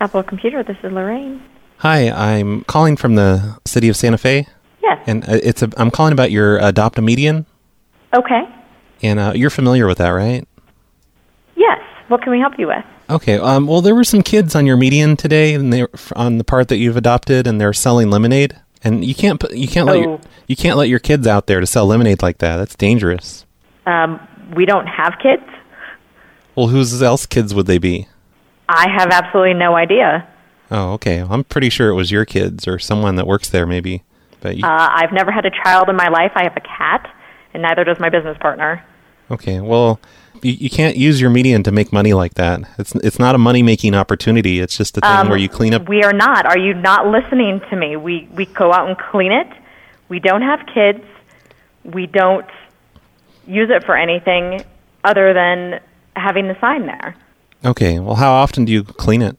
Apple Computer, this is Lorraine. Hi, I'm calling from the city of Santa Fe. Yes. And I'm calling about your Adopt a Median. Okay. And you're familiar with that, right? Yes. What can we help you with? Okay. Well, there were some kids on your median today, and they were on the part that you've adopted, and they're selling lemonade. And you can't let your kids out there to sell lemonade like that. That's dangerous. We don't have kids. Well, whose else kids would they be? I have absolutely no idea. Oh, okay. I'm pretty sure it was your kids or someone that works there, maybe. But I've never had a child in my life. I have a cat, and neither does my business partner. Okay. Well, you can't use your median to make money like that. It's not a money-making opportunity. It's just a thing where you clean up. We are not. Are you not listening to me? We go out and clean it. We don't have kids. We don't use it for anything other than having the sign there. Okay. Well, how often do you clean it?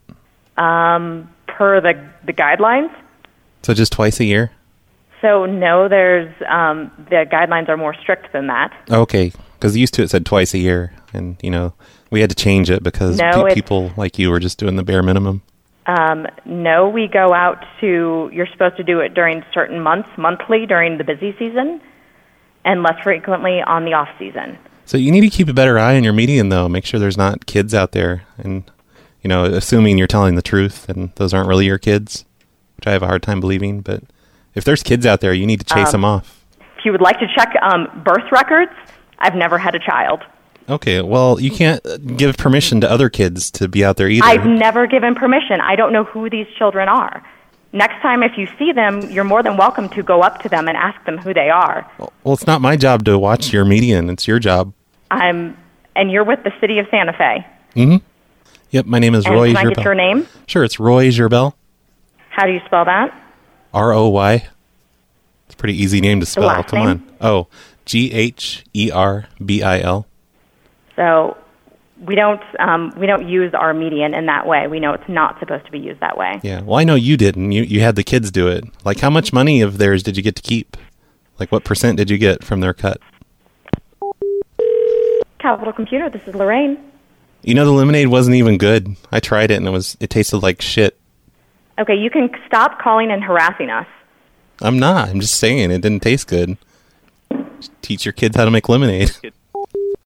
Per the guidelines. So just twice a year? So no, there's the guidelines are more strict than that. Okay, because used to it said twice a year, and we had to change it because people like you were just doing the bare minimum. No, we go out to. You're supposed to do it during certain months, monthly during the busy season, and less frequently on the off season. So you need to keep a better eye on your median, though. Make sure there's not kids out there, and assuming you're telling the truth, and those aren't really your kids, which I have a hard time believing. But if there's kids out there, you need to chase them off. If you would like to check birth records, I've never had a child. Okay, well, you can't give permission to other kids to be out there either. I've never given permission. I don't know who these children are. Next time, if you see them, you're more than welcome to go up to them and ask them who they are. Well, it's not my job to watch your median. It's your job. And you're with the city of Santa Fe. Mm-hmm. Yep, my name is Roy Gerbel. Can I get your name? Sure, it's Roy Gerbel. How do you spell that? R-O-Y. It's a pretty easy name to spell. Come on. Oh, Gherbil. So we don't use our median in that way. We know it's not supposed to be used that way. Yeah. Well, I know you didn't. You had the kids do it. Like, how much money of theirs did you get to keep? Like, what % did you get from their cut? Capital Computer, this is Lorraine. The lemonade wasn't even good. I tried it, and it tasted like shit. Okay, you can stop calling and harassing us. I'm not. I'm just saying it didn't taste good. Just teach your kids how to make lemonade.